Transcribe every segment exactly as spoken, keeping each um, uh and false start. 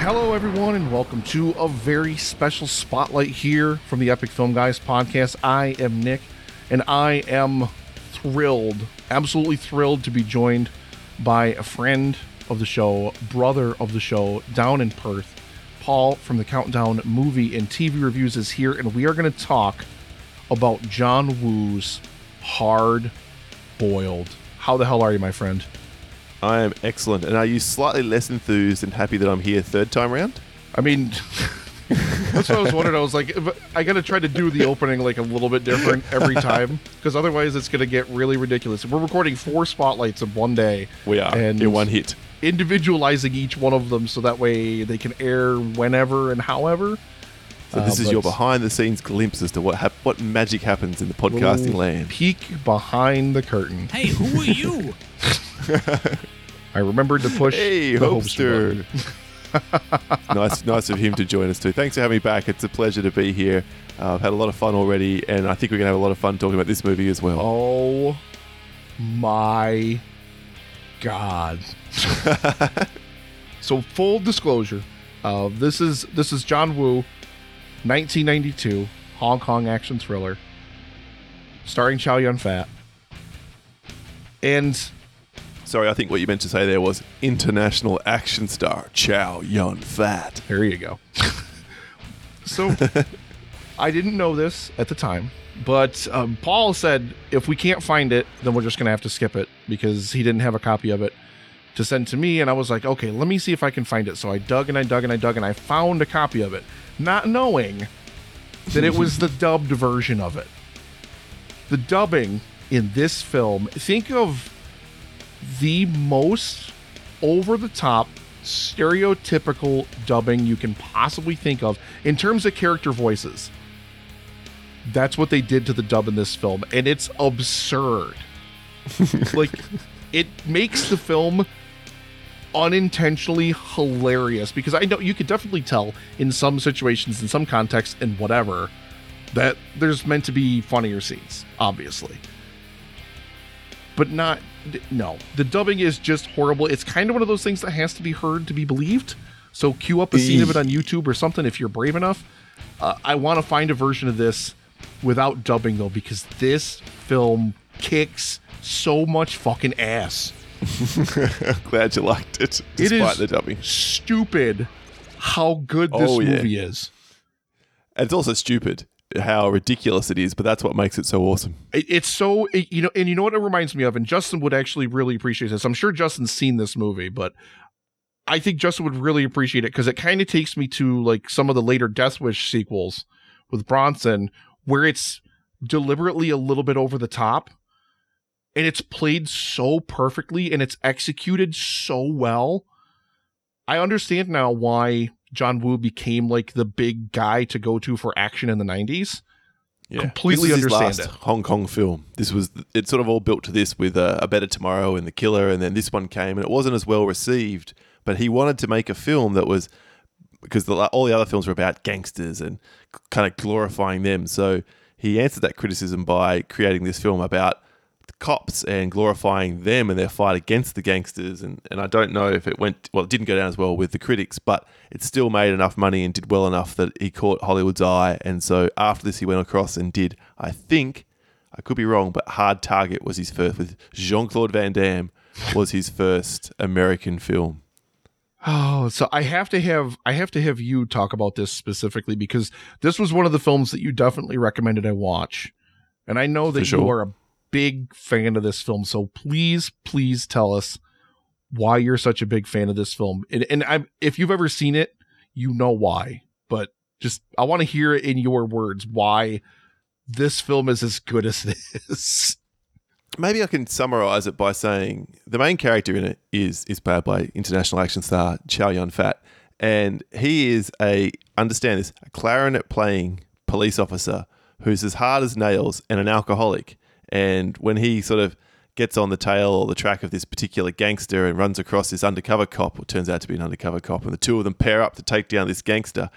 Hello, everyone, and welcome to a very special spotlight here from the Epic Film Guys podcast. I am Nick, and I am thrilled, absolutely thrilled to be joined by a friend of the show, brother of the show, down in Perth. Paul from the Countdown Movie and T V Reviews is here, and we are going to talk about John Woo's Hard Boiled. How the hell are you, my friend? I am excellent. And are you slightly less enthused and happy that I'm here third time round? I mean, that's what I was wondering. I was like, I got to try to do the opening like a little bit different every time, because otherwise it's going to get really ridiculous. We're recording four spotlights in one day. We are, and in one hit. Individualizing each one of them so that way they can air whenever and however. So this uh, is your behind-the-scenes glimpse as to what hap- what magic happens in the podcasting land. Peek behind the curtain. Hey, who are you? I remembered to push Hey, the Hopester. nice, nice of him to join us too. Thanks for having me back. It's a pleasure to be here. Uh, I've had a lot of fun already, and I think we're going to have a lot of fun talking about this movie as well. Oh my God. So full disclosure, uh, this is this is John Woo, nineteen ninety-two Hong Kong action thriller, starring Chow Yun-fat. And Sorry, I think what you meant to say there was international action star Chow Yun-fat. there you go. So I didn't know this at the time, but um, Paul said if we can't find it, then we're just going to have to skip it because he didn't have a copy of it to send to me. And I was like, okay, let me see if I can find it. So I dug and I dug and I dug and I found a copy of it, not knowing that it was the dubbed version of it. The dubbing in this film, think of the most over-the-top, stereotypical dubbing you can possibly think of in terms of character voices. That's what they did to the dub in this film, and it's absurd. Like, it makes the film unintentionally hilarious, because I know you could definitely tell in some situations, in some contexts, and whatever, that there's meant to be funnier scenes, obviously. But not, no. The dubbing is just horrible. It's kind of one of those things that has to be heard to be believed. So cue up a scene of it on YouTube or something if you're brave enough. Uh, I want to find a version of this without dubbing, though, because this film kicks so much fucking ass. Glad you liked it, despite It is the dubbing. Stupid how good this Oh, yeah. movie is. And it's also stupid how ridiculous it is, but that's what makes it so awesome. It, it's so, it, you know, and you know what it reminds me of, and Justin would actually really appreciate this. I'm sure Justin's seen this movie, but I think Justin would really appreciate it because it kind of takes me to like some of the later Death Wish sequels with Bronson, where it's deliberately a little bit over the top, and it's played so perfectly and it's executed so well. I understand now why John Woo became like the big guy to go to for action in the nineties. Yeah. Completely this is understand his it. last Hong Kong film. This was it. Sort of all built to this with uh, A Better Tomorrow and The Killer, and then this one came, and it wasn't as well received. But he wanted to make a film that was, because the, all the other films were about gangsters and kind of glorifying them. So he answered that criticism by creating this film about the cops and glorifying them and their fight against the gangsters. And, and I don't know if it went, well, it didn't go down as well with the critics, but it still made enough money and did well enough that he caught Hollywood's eye. And so after this, he went across and did, I think, I could be wrong, but Hard Target was his first, with Jean-Claude Van Damme was his first American film. Oh, so I have to have I have to have you talk about this specifically, because this was one of the films that you definitely recommended I watch. And I know that For sure. you are a big fan of this film, so please, please tell us why you're such a big fan of this film. And, and I'm, if you've ever seen it, you know why. But just, I want to hear it in your words why this film is as good as it is. Maybe I can summarize it by saying the main character in it is is played by international action star Chow Yun-fat, and he is a, understand this, a clarinet playing police officer who's as hard as nails and an alcoholic. And when he sort of gets on the tail or the track of this particular gangster and runs across this undercover cop, or turns out to be an undercover cop, and the two of them pair up to take down this gangster,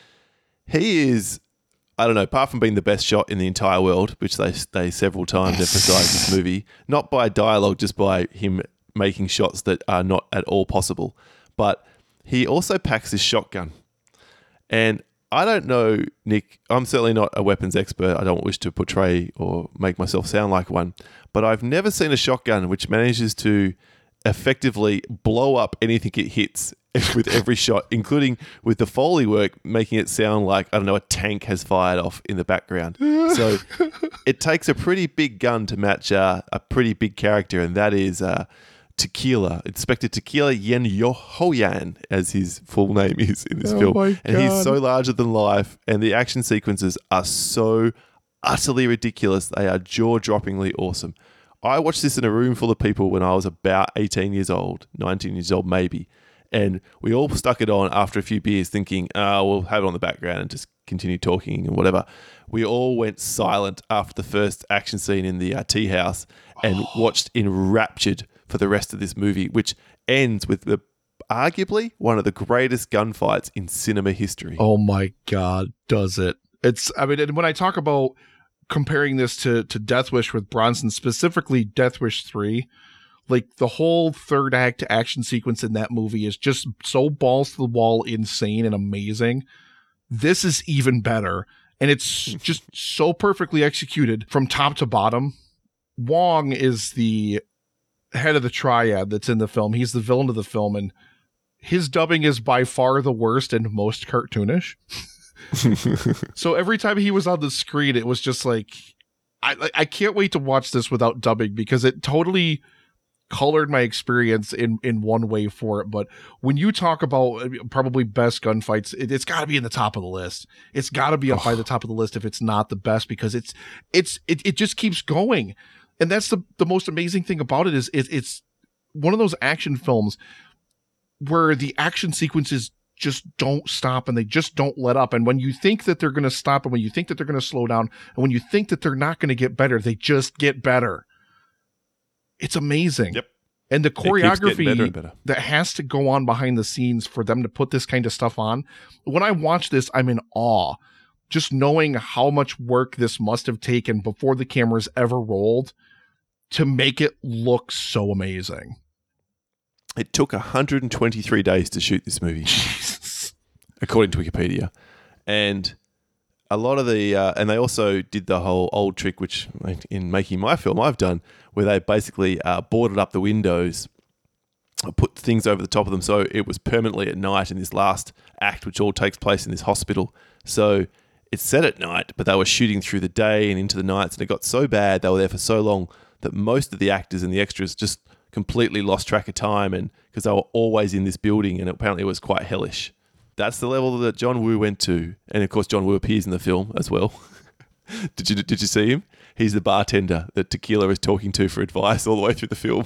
he is, I don't know, apart from being the best shot in the entire world, which they they several times emphasize this movie, not by dialogue, just by him making shots that are not at all possible. But he also packs his shotgun. And I don't know, Nick, I'm certainly not a weapons expert. I don't wish to portray or make myself sound like one. But I've never seen a shotgun which manages to effectively blow up anything it hits with every shot, including with the Foley work, making it sound like, I don't know, a tank has fired off in the background. So it takes a pretty big gun to match uh, a pretty big character, and that is uh, Tequila, Inspector Tequila Yen Yohoyan, as his full name is in this Oh film. my And he's God. so larger than life, and the action sequences are so utterly ridiculous. They are jaw-droppingly awesome. I watched this in a room full of people when I was about eighteen years old, nineteen years old maybe, and we all stuck it on after a few beers thinking, oh, we'll have it on the background and just continue talking and whatever. We all went silent after the first action scene in the uh, tea house and oh. watched enraptured for the rest of this movie, which ends with the arguably one of the greatest gunfights in cinema history. Oh my God, does it? It's, I mean, and when I talk about comparing this to, to Death Wish with Bronson, specifically Death Wish three, like the whole third act action sequence in that movie is just so balls to the wall insane and amazing. This is even better. And it's just so perfectly executed from top to bottom. Wong is the head of the triad that's in the film. He's the villain of the film, and his dubbing is by far the worst and most cartoonish. So every time he was on the screen, it was just like, I I can't wait to watch this without dubbing, because it totally colored my experience in, in one way for it. But when you talk about probably best gunfights, it, it's got to be in the top of the list. It's got to be up oh. by the top of the list if it's not the best, because it's it's it, it just keeps going. And that's the, the most amazing thing about it is it, it's one of those action films where the action sequences just don't stop and they just don't let up. And when you think that they're going to stop and when you think that they're going to slow down and when you think that they're not going to get better, they just get better. It's amazing. Yep. And the choreography better and better. that has to go on behind the scenes for them to put this kind of stuff on. When I watch this, I'm in awe. Just knowing how much work this must have taken before the cameras ever rolled to make it look so amazing. It took one hundred twenty-three days to shoot this movie, Jesus. according to Wikipedia. And a lot of the, uh, and they also did the whole old trick, which in making my film I've done, where they basically uh, boarded up the windows, put things over the top of them, so it was permanently at night in this last act, which all takes place in this hospital. So it's set at night, but they were shooting through the day and into the nights, and it got so bad, they were there for so long, that most of the actors and the extras just completely lost track of time, and because they were always in this building, and apparently it was quite hellish. That's the level that John Woo went to, and of course John Woo appears in the film as well. did you did you see him? He's the bartender that Tequila is talking to for advice all the way through the film.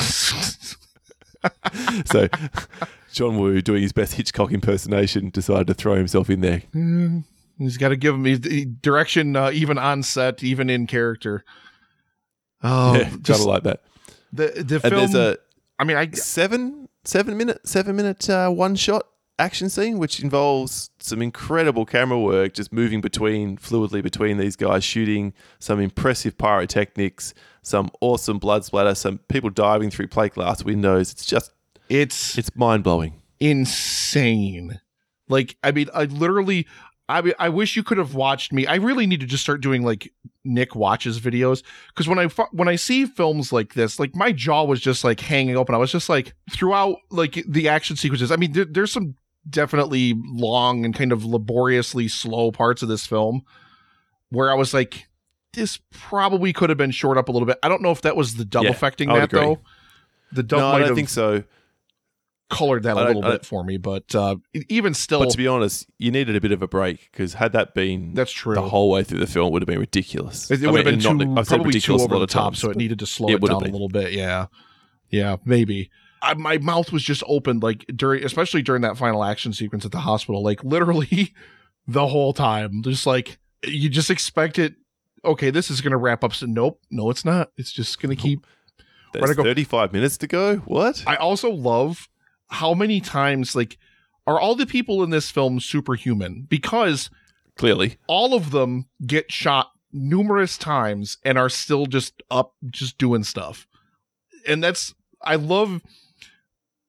So John Woo, doing his best Hitchcock impersonation, decided to throw himself in there. Mm, he's got to give him his direction, uh, even on set, even in character. Oh, yeah, just kind of like that. The the and film. There's a I mean, I seven seven minute seven minute uh, one shot action scene, which involves some incredible camera work, just moving between fluidly between these guys, shooting some impressive pyrotechnics, some awesome blood splatter, some people diving through plate glass windows. It's just it's it's mind blowing, insane. Like, I mean, I literally. I mean, I wish you could have watched me. I really need to just start doing like Nick watches videos, because when I when I see films like this, like my jaw was just like hanging open. I was just like throughout like the action sequences. I mean, there, there's some definitely long and kind of laboriously slow parts of this film where I was like, this probably could have been short up a little bit. I don't know if that was the dub yeah, affecting I would that agree. though. The dub no, might I don't have think so. Colored that a I little I bit for me, but uh, even still, But to be honest, you needed a bit of a break, because had that been that's true. the whole way through the film, it would have been ridiculous. It, it I would mean, have been not- too, I've said probably too ridiculous a over lot the of top, times, so it but needed to slow it it would have down a been. little bit. Yeah, yeah, maybe. I, my mouth was just open, like during, especially during that final action sequence at the hospital, like literally the whole time. Just like you just expect it. Okay, this is gonna wrap up. So nope, no, it's not. It's just gonna keep. There's go. thirty-five minutes to go. What? I also love how many times like. Are all the people in this film superhuman? Because Clearly. all of them get shot numerous times and are still just up, just doing stuff. And that's, I love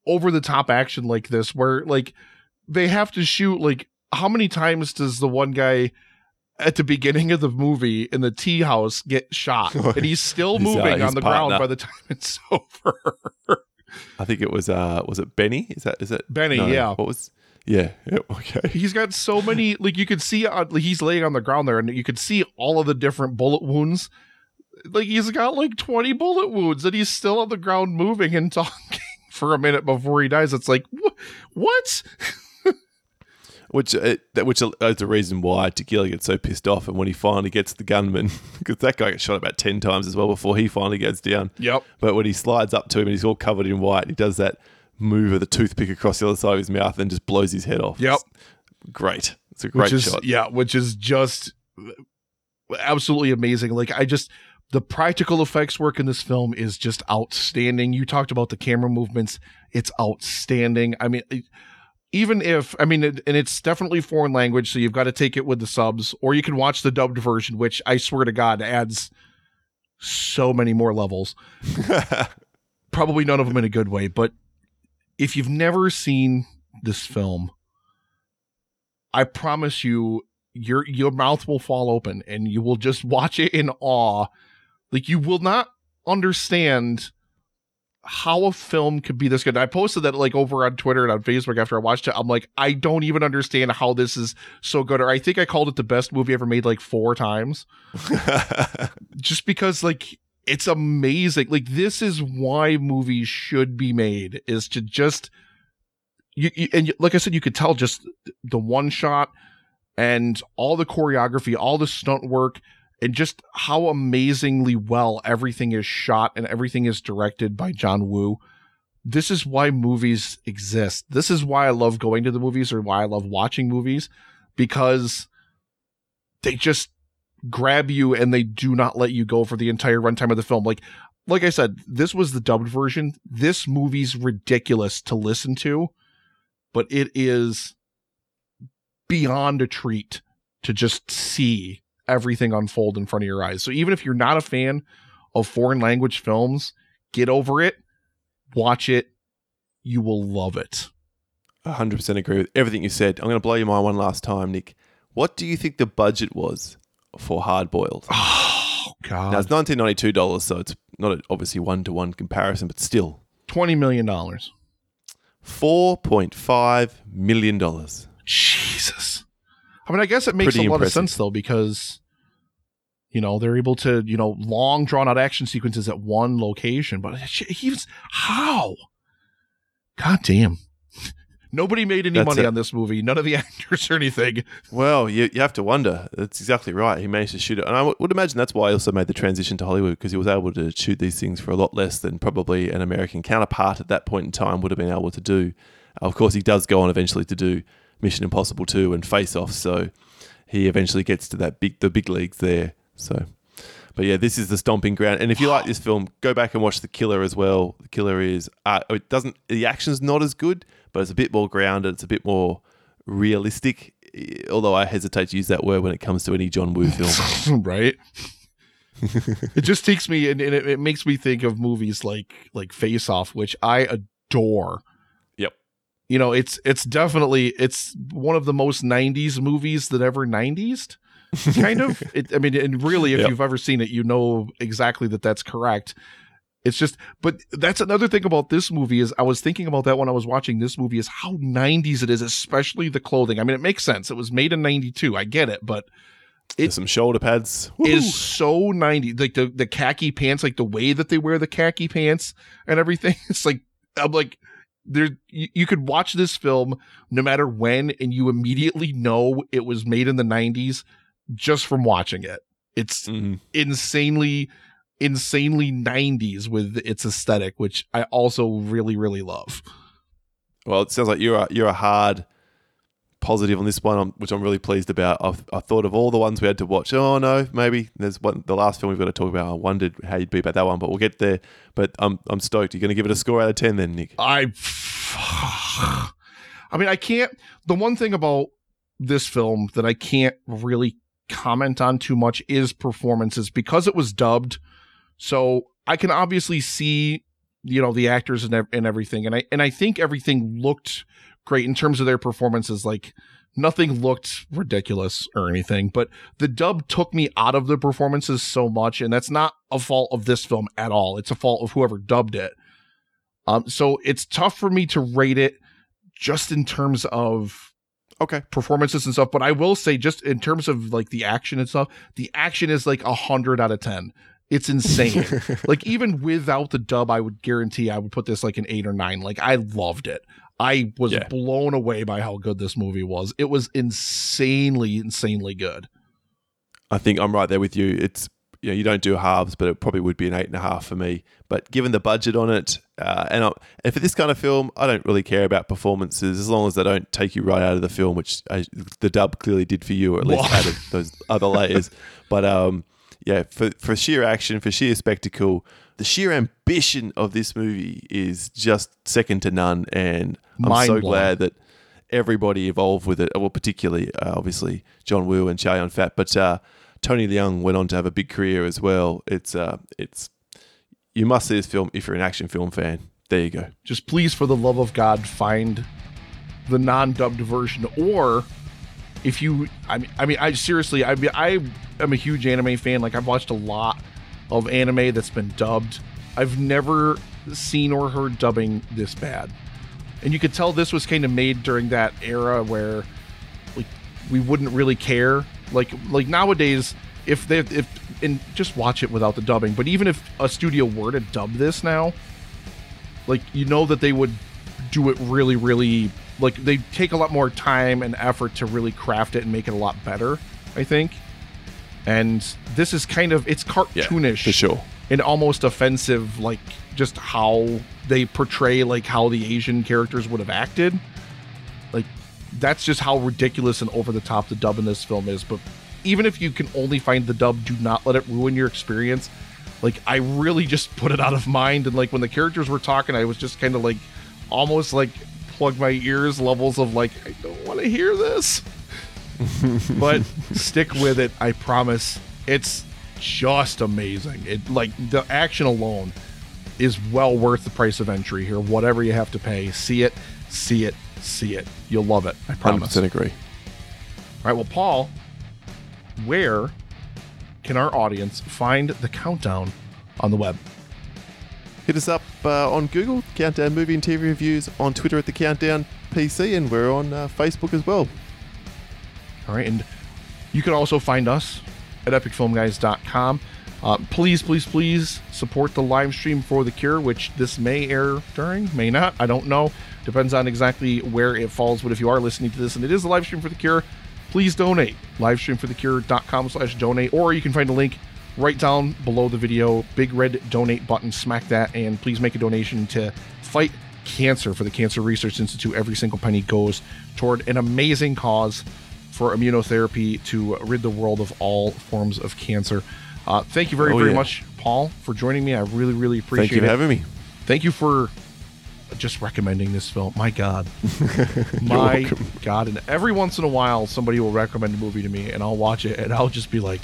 over the top action like this, where like they have to shoot like how many times does the one guy at the beginning of the movie in the tea house get shot, and he's still His, uh, moving his on the partner. ground by the time it's over. I think it was uh was it Benny? Is that is it Benny, no, yeah. What was yeah, yeah, okay. He's got so many, like you could see on, like, he's laying on the ground there, and you could see all of the different bullet wounds. Like he's got like twenty bullet wounds, and he's still on the ground moving and talking for a minute before he dies. It's like, wh- what? Which uh, that which is the reason why Tequila gets so pissed off, and when he finally gets the gunman, because that guy gets shot about ten times as well before he finally gets down. Yep. But when he slides up to him and he's all covered in white, he does that move of the toothpick across the other side of his mouth and just blows his head off. Yep. It's great. It's a great which is, shot. Yeah, which is just absolutely amazing. Like I just, the practical effects work in this film is just outstanding. You talked about the camera movements. It's outstanding. I mean, even if, I mean, and it's definitely foreign language, so you've got to take it with the subs, or you can watch the dubbed version, which I swear to God adds so many more levels. Probably none of them in a good way, but if you've never seen this film, I promise you, your your mouth will fall open and you will just watch it in awe. Like you will not understand how a film could be this good. I posted that like over on Twitter and on Facebook after I watched it. I'm like, I don't even understand how this is so good. Or I think I called it the best movie ever made like four times. Just because like it's amazing. Like this is why movies should be made, is to just you, you and you, like I said, you could tell just the one shot and all the choreography, all the stunt work, and just how amazingly well everything is shot and everything is directed by John Woo. This is why movies exist. This is why I love going to the movies, or why I love watching movies, because they just grab you and they do not let you go for the entire runtime of the film. Like, like I said, this was the dubbed version. This movie's ridiculous to listen to, but it is beyond a treat to just see everything unfold in front of your eyes. So even if you're not a fan of foreign language films, get over it, watch it, you will love it. one hundred percent agree with everything you said. I'm going to blow your mind one last time, Nick. What do you think the budget was for Hard Boiled? Oh, God. Now, it's nineteen ninety-two dollars, so it's not a, obviously one-to-one comparison, but still. twenty million dollars. four point five million dollars. Jesus. I mean, I guess it makes Pretty a lot impressive. of sense, though, because, you know, they're able to, you know, long drawn-out action sequences at one location. But he was, how? God damn. Nobody made any That's money it. on this movie. None of the actors or anything. Well, you, you have to wonder. That's exactly right. He managed to shoot it. And I w- would imagine that's why he also made the transition to Hollywood, because he was able to shoot these things for a lot less than probably an American counterpart at that point in time would have been able to do. Of course, he does go on eventually to do Mission Impossible two and Face Off, so he eventually gets to that big the big leagues there. So, but yeah, this is the stomping ground. And if you like this film, go back and watch The Killer as well. The Killer is uh, it doesn't the action's not as good, but it's a bit more grounded. It's a bit more realistic. Although I hesitate to use that word when it comes to any John Woo film. Right? It just takes me, and, and it, it makes me think of movies like like Face Off, which I adore. Yep. You know, it's it's definitely it's one of the most nineties movies that ever nineties. Kind of. It, I mean, and really, if Yep. you've ever seen it, you know exactly that that's correct. It's just, but that's another thing about this movie is I was thinking about that when I was watching this movie is how nineties it is, especially the clothing. I mean, it makes sense. It was made in ninety-two. I get it, but There's some shoulder pads. it Woo! is so nineties. Like the, the khaki pants, like the way that they wear the khaki pants and everything. It's like, I'm like, there, you, you could watch this film no matter when, and you immediately know it was made in the nineties just from watching it. It's Mhm. insanely, insanely nineties with its aesthetic, which I also really, really love. Well, it sounds like you're a, you're a hard positive on this one, um, which I'm really pleased about. I've, I thought of all the ones we had to watch. Oh no, maybe there's one. The last film we've got to talk about. I wondered how you'd be about that one, but we'll get there. But I'm I'm stoked. You're going to give it a score out of ten, then, Nick? I, I mean, I can't. The one thing about this film that I can't really comment on too much is performances, because it was dubbed. So I can obviously see you know, the actors and, ev- and everything. And I, and I think everything looked great in terms of their performances. Like nothing looked ridiculous or anything, but the dub took me out of the performances so much. And that's not a fault of this film at all. It's a fault of whoever dubbed it. Um, so it's tough for me to rate it just in terms of Okay. performances and stuff. But I will say just in terms of like the action and stuff, the action is like a hundred out of ten. It's insane. Like even without the dub, I would guarantee I would put this like an eight or nine. Like I loved it. I was Yeah. blown away by how good this movie was. It was insanely, insanely good. I think I'm right there with you. It's, you know, you don't do halves, but it probably would be an eight and a half for me. But given the budget on it, uh, and, I, and for this kind of film, I don't really care about performances as long as they don't take you right out of the film, which I, the dub clearly did for you, or at least What? added those other layers. But um, yeah, for for sheer action, for sheer spectacle, the sheer ambition of this movie is just second to none, and I'm so Mind-blowing. glad that everybody involved with it. Well, particularly uh, obviously John Woo and Chow Yun Fat, but uh, Tony Leung went on to have a big career as well. It's uh, it's you must see this film if you're an action film fan. There you go. Just please, for the love of God, find the non-dubbed version. Or if you, I mean, I mean, I seriously, I mean, I am a huge anime fan. Like I've watched a lot of anime that's been dubbed. I've never seen or heard dubbing this bad. And you could tell this was kind of made during that era where like we wouldn't really care. Like like nowadays, if they if and just watch it without the dubbing. But even if a studio were to dub this now, like you know that they would do it really, really like they take a lot more time and effort to really craft it and make it a lot better, I think. And this is kind of it's cartoonish for sure. and almost offensive, like just how they portray like how the Asian characters would have acted. Like that's just how ridiculous and over the top the dub in this film is. But even if you can only find the dub, do not let it ruin your experience. Like I really just put it out of mind, and like when the characters were talking, I was just kind of like almost like plug my ears levels of like I don't want to hear this. But stick with it, I promise. It's just amazing. It like the action alone is well worth the price of entry here. Whatever you have to pay, see it, see it, see it. You'll love it. I one hundred promise. percent agree. All right, well, Paul, where can our audience find the countdown on the web? Hit us up uh, on Google, Countdown Movie and T V Reviews, on Twitter at the Countdown P C, and we're on uh, Facebook as well. All right, and you can also find us at epic film guys dot com. Uh, please, please, please support the live stream for The Cure, which this may air during, may not. I don't know. Depends on exactly where it falls. But if you are listening to this and it is a live stream for The Cure, please donate. livestream for the cure dot com slash donate, or you can find a link right down below the video. Big red donate button. Smack that, and please make a donation to fight cancer for the Cancer Research Institute. Every single penny goes toward an amazing cause for immunotherapy to rid the world of all forms of cancer. Uh, thank you very, Oh, very yeah. much, Paul, for joining me. I really, really appreciate Thank you for it. having me. Thank you for just recommending this film. My God. My welcome. God. And every once in a while, somebody will recommend a movie to me, and I'll watch it, and I'll just be like,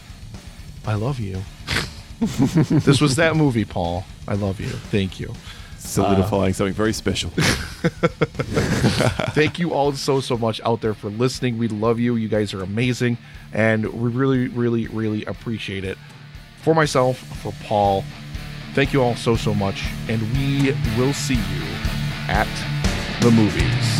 I love you. This was that movie, Paul. I love you. Thank you. Solidifying something very special. Thank you all so, so much out there for listening. We love you. You guys are amazing. And we really, really, really appreciate it. For myself, for Paul, thank you all so, so much. And we will see you at the movies.